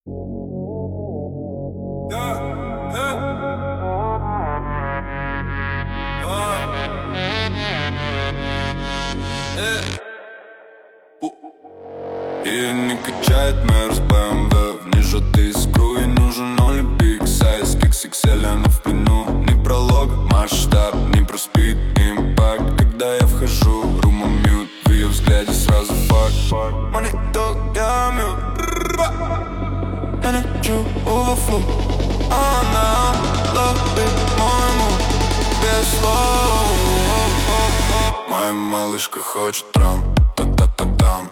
И не качает Мерс BMW. В ней жжёт искру, ей нужен only big size. XXL, она в плену. Ни пролога, масштаб, ни про speed, импакт. Когда я вхожу, рума мьют. В ее взгляде сразу факт. Money talk, я мют. Я не хочу overflow. Она ловит мой муд без слов. Моя малышка хочет трам. Та-та-та-там.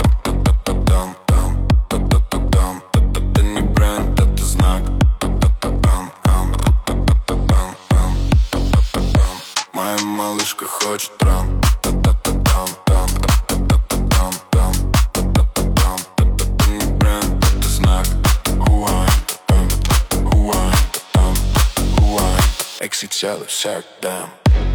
Моя малышка хочет трам. Та-та-та-там, та-та-та-там, там, та-та-та-там. Это не бренд, это знак. Who I am. XXL и всяк, damn.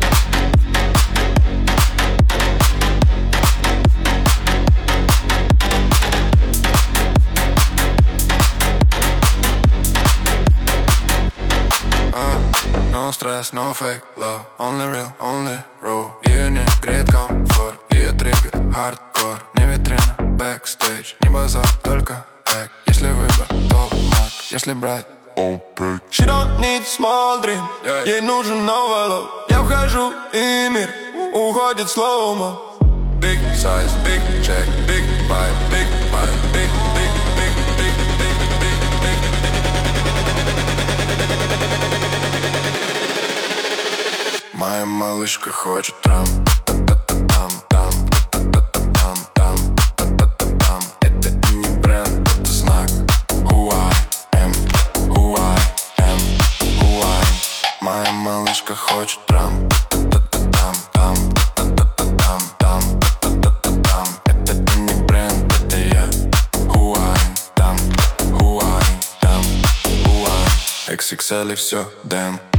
No stress, no fake love, only real, only raw. Ее не греет комфорт, ее триггер, хардкор. Не витрина, бэкстейдж, не базар, только бэк. Если выбор, то маг, если брать OPEC. She don't need small dream, ей нужен новый лов. Я вхожу, и мир уходит слоумо. Big size, big check, big vibe, big vibe, big, big, big, big, big, big, big. Моя малышка хочет трам. Та-та-та-там, там, та-та-та-там, там, та-та-та-там. Это не бренд, это знак. Who I am. Моя малышка хочет трам. Та-та-та-там, там, та-та-та-там, там, та-та-та-там. Это не бренд, это я. Who I am. XXL и все, damn.